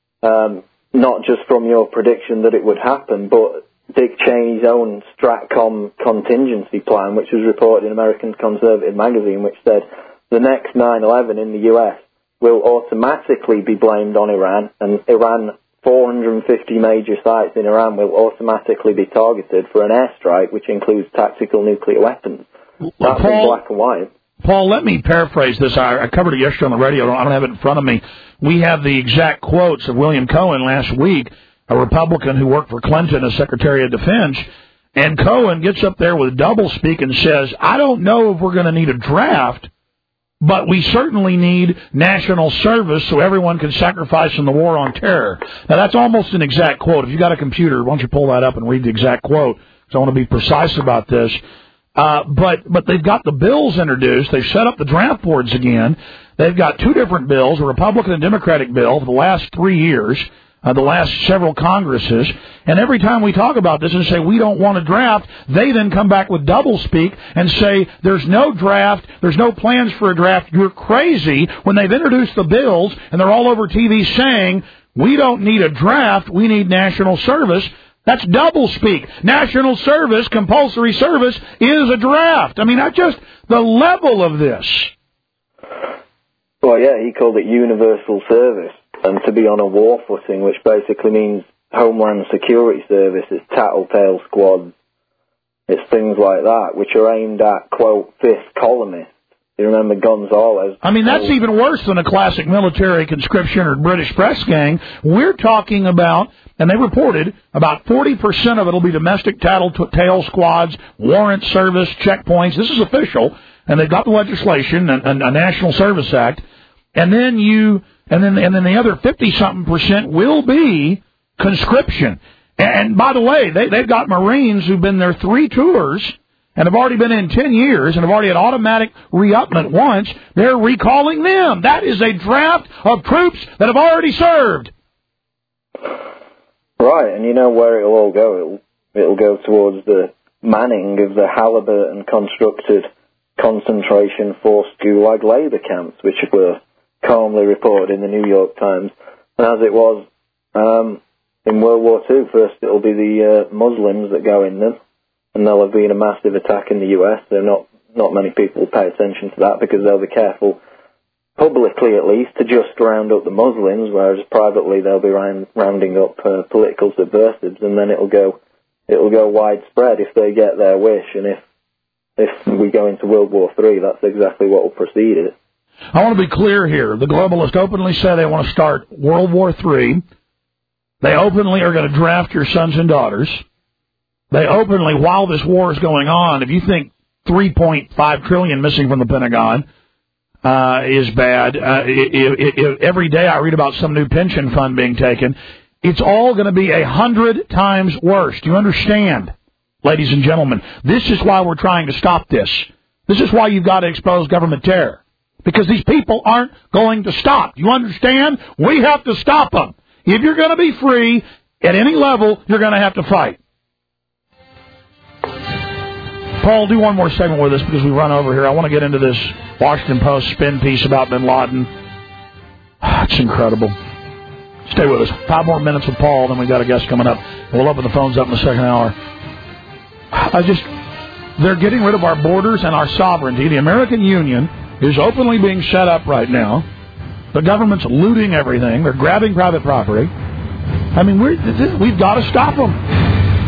Um, not just from your prediction that it would happen, but Dick Cheney's own Stratcom contingency plan, which was reported in American Conservative magazine, which said the next nine eleven in the U S will automatically be blamed on Iran, and Iran, four hundred fifty major sites in Iran will automatically be targeted for an airstrike, which includes tactical nuclear weapons. That's Paul, in black and white. Paul, let me paraphrase this. I, I covered it yesterday on the radio. I don't have it in front of me. We have the exact quotes of William Cohen last week, a Republican who worked for Clinton as Secretary of Defense. And Cohen gets up there with doublespeak and says, I don't know if we're going to need a draft, but we certainly need national service so everyone can sacrifice in the war on terror. Now, that's almost an exact quote. If you've got a computer, why don't you pull that up and read the exact quote, because I want to be precise about this. Uh, but, but they've got the bills introduced. They've set up the draft boards again. They've got two different bills, a Republican and Democratic bill for the last three years, uh, the last several Congresses. And every time we talk about this and say we don't want a draft, they then come back with doublespeak and say there's no draft, there's no plans for a draft. You're crazy when they've introduced the bills and they're all over T V saying we don't need a draft, we need national service. That's doublespeak. National service, compulsory service, is a draft. I mean, I just, the level of this. Well, yeah, he called it universal service, and to be on a war footing, which basically means Homeland Security Service, it's tattletale squads, it's things like that, which are aimed at, quote, fifth columnists. You remember Gonzales? I mean, that's even worse than a classic military conscription or British press gang. We're talking about, and they reported, about forty percent of it will be domestic tattletale squads, warrant service, checkpoints. This is official, and they've got the legislation, a, a National Service Act. And then you, and then, and then the other fifty-something percent will be conscription. And by the way, they, they've got Marines who've been there three tours and have already been in ten years and have already had automatic re-upment once. They're recalling them. That is a draft of troops that have already served. Right, and you know where it'll all go. It'll, it'll go towards the manning of the Halliburton-constructed concentration force gulag labour camps, which were calmly reported in the New York Times. And as it was um, in World War Two, first it'll be the uh, Muslims that go in them, and there'll have been a massive attack in the U S. There are not, not many people pay attention to that because they'll be careful, publicly at least, to just round up the Muslims, whereas privately they'll be round, rounding up uh, political subversives, and then it'll go it'll go widespread if they get their wish, and if if we go into World War Three, that's exactly what will precede it. I want to be clear here. The globalists openly say they want to start World War Three. They openly are going to draft your sons and daughters. They openly, while this war is going on, if you think three point five trillion dollars missing from the Pentagon uh, is bad, uh, it, it, it, every day I read about some new pension fund being taken. It's all going to be a hundred times worse. Do you understand, ladies and gentlemen? This is why we're trying to stop this. This is why you've got to expose government terror. Because these people aren't going to stop. You understand? We have to stop them. If you're going to be free at any level, you're going to have to fight. Paul, do one more segment with us because we run over here. I want to get into this Washington Post spin piece about bin Laden. It's incredible. Stay with us. Five more minutes with Paul, then we've got a guest coming up. We'll open the phones up in the second hour. I just, they're getting rid of our borders and our sovereignty. The American Union is openly being set up right now. The government's looting everything. They're grabbing private property. I mean, we're, we've got to stop them.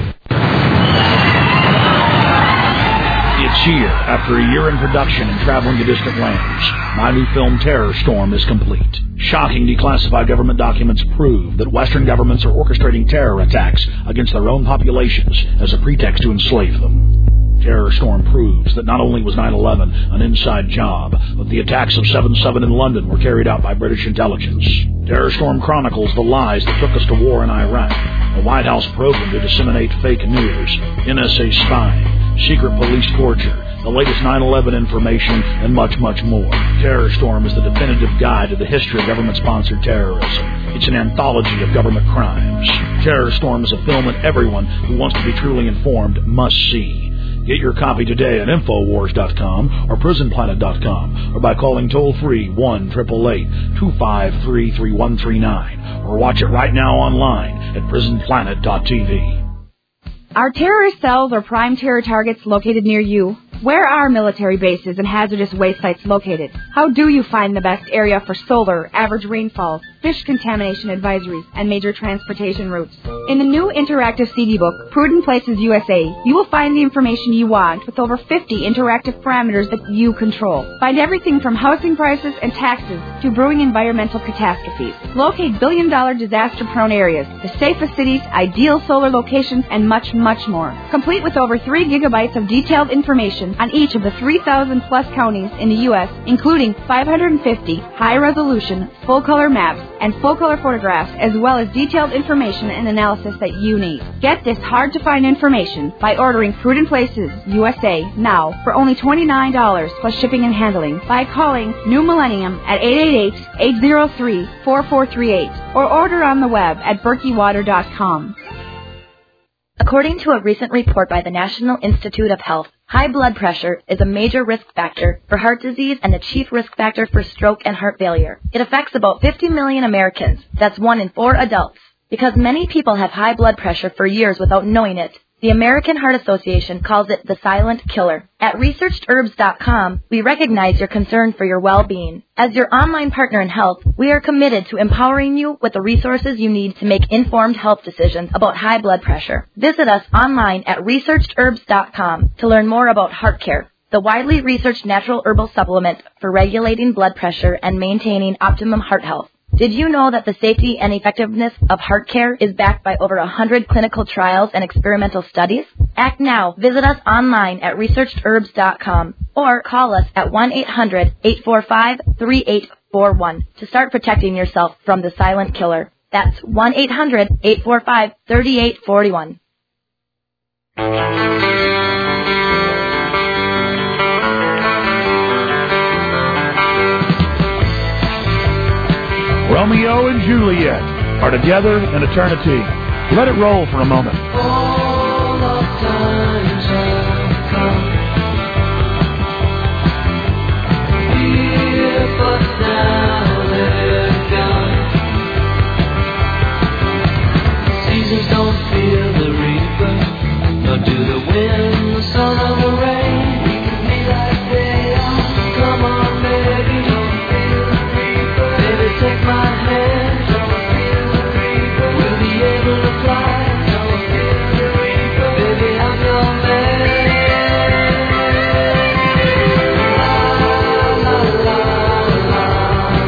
It's here, after a year in production and traveling to distant lands. My new film, Terror Storm, is complete. Shocking declassified government documents prove that Western governments are orchestrating terror attacks against their own populations as a pretext to enslave them. Terror Storm proves that not only was nine eleven an inside job, but the attacks of seven seven in London were carried out by British intelligence. Terror Storm chronicles the lies that took us to war in Iraq, a White House program to disseminate fake news, N S A spying, secret police torture, the latest nine eleven information, and much, much more. Terror Storm is the definitive guide to the history of government-sponsored terrorism. It's an anthology of government crimes. Terror Storm is a film that everyone who wants to be truly informed must see. Get your copy today at Infowars dot com or Prison Planet dot com or by calling toll-free one eight eight eight, two five three, three one three nine or watch it right now online at Prison Planet dot T V. Are terrorist cells or prime terror targets located near you? Where are military bases and hazardous waste sites located? How do you find the best area for solar, average rainfall, fish contamination advisories, and major transportation routes? In the new interactive C D book, Prudent Places U S A, you will find the information you want with over fifty interactive parameters that you control. Find everything from housing prices and taxes to brewing environmental catastrophes. Locate billion-dollar disaster-prone areas, the safest cities, ideal solar locations, and much, much more. Complete with over three gigabytes of detailed information on each of the three thousand plus counties in the U S, including five hundred fifty high-resolution, full-color maps and full-color photographs, as well as detailed information and analysis that you need. Get this hard-to-find information by ordering Prudent Places U S A now for only twenty-nine dollars plus shipping and handling by calling New Millennium at eight eight eight, eight zero three, four four three eight or order on the web at berkey water dot com. According to a recent report by the National Institute of Health, high blood pressure is a major risk factor for heart disease and the chief risk factor for stroke and heart failure. It affects about fifty million Americans. That's one in four adults. Because many people have high blood pressure for years without knowing it, the American Heart Association calls it the silent killer. At researched herbs dot com, we recognize your concern for your well-being. As your online partner in health, we are committed to empowering you with the resources you need to make informed health decisions about high blood pressure. Visit us online at researched herbs dot com to learn more about Heart Care, the widely researched natural herbal supplement for regulating blood pressure and maintaining optimum heart health. Did you know that the safety and effectiveness of Heart Care is backed by over one hundred clinical trials and experimental studies? Act now. Visit us online at researched herbs dot com or call us at one eight hundred, eight four five, three eight four one to start protecting yourself from the silent killer. That's one eight hundred, eight four five, three eight four one. Romeo and Juliet are together in eternity. Let it roll for a moment. All of times have come. Here, but now they're gone. Seasons don't feel the reaper, nor do the wind, the sun, or the rain. We can be like they are. Come on, baby, don't feel the reaper. Baby, take my hand, don't feel the reaper. We'll be able to fly, don't feel the reaper. Baby, I'm your man. La, la, la, la.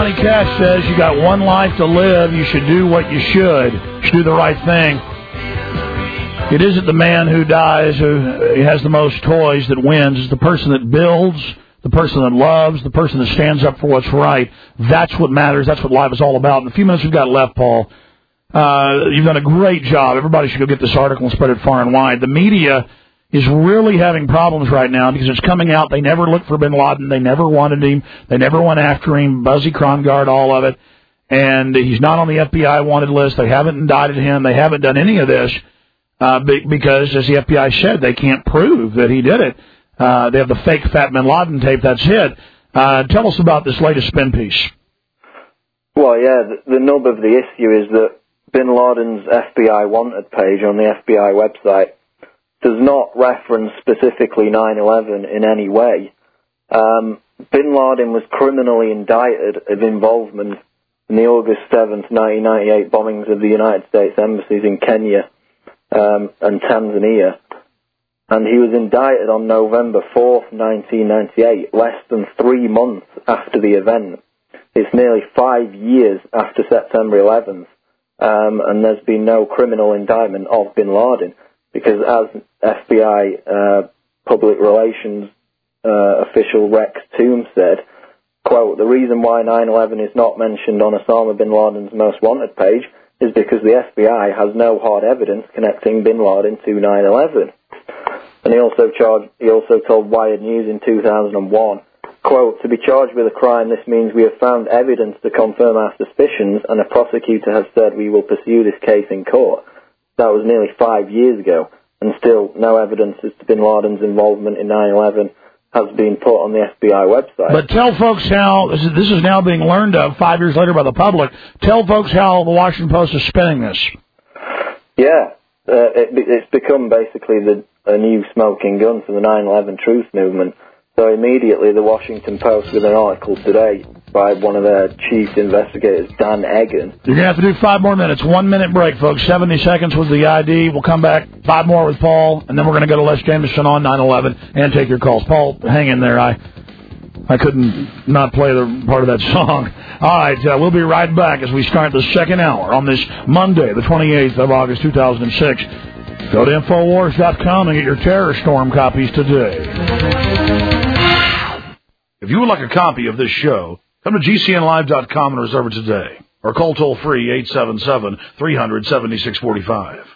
Johnny Cash says you got one life to live. You should do what you should. You should do the right thing. It isn't the man who dies who has the most toys that wins. It's the person that builds, the person that loves, the person that stands up for what's right. That's what matters. That's what life is all about. In the few minutes we've got left, Paul, uh, you've done a great job. Everybody should go get this article and spread it far and wide. The media is really having problems right now because it's coming out. They never looked for bin Laden. They never wanted him. They never went after him. Buzzy Krongard, all of it. And he's not on the F B I wanted list. They haven't indicted him. They haven't done any of this uh, because, as the F B I said, they can't prove that he did it. Uh, they have the fake Fat bin Laden tape. That's it. Uh, tell us about this latest spin piece. Well, yeah, the, the nub of the issue is that bin Laden's F B I wanted page on the F B I website does not reference specifically nine eleven in any way. Um, bin Laden was criminally indicted of involvement in the August seventh, nineteen ninety-eight bombings of the United States embassies in Kenya um, and Tanzania. And he was indicted on November fourth, nineteen ninety-eight, less than three months after the event. It's nearly five years after September eleventh, um, and there's been no criminal indictment of bin Laden. Because as F B I uh, public relations uh, official Rex Toombs said, quote, the reason why nine eleven is not mentioned on Osama bin Laden's most wanted page is because the F B I has no hard evidence connecting bin Laden to nine eleven. And he also charged, he also told Wired News in two thousand one, quote, to be charged with a crime, this means we have found evidence to confirm our suspicions and a prosecutor has said we will pursue this case in court. That was nearly five years ago, and still no evidence as to bin Laden's involvement in nine eleven has been put on the F B I website. But tell folks how, this is, this is now being learned of five years later by the public, tell folks how the Washington Post is spinning this. Yeah, uh, it, it's become basically the, a new smoking gun for the nine eleven truth movement. So immediately the Washington Post with an article today by one of their chief investigators, Dan Egan. You're going to have to do five more minutes. One minute break, folks. seventy seconds was the I D. We'll come back. Five more with Paul, and then we're going to go to Les Jameson on nine eleven and take your calls. Paul, hang in there. I I couldn't not play the part of that song. All right, uh, we'll be right back as we start the second hour on this Monday, the twenty-eighth of August, two thousand six. Go to Infowars dot com and get your Terror Storm copies today. If you would like a copy of this show, come to G C N live dot com and reserve it today. Or call toll-free eight seven seven, three hundred, seventy-six forty-five.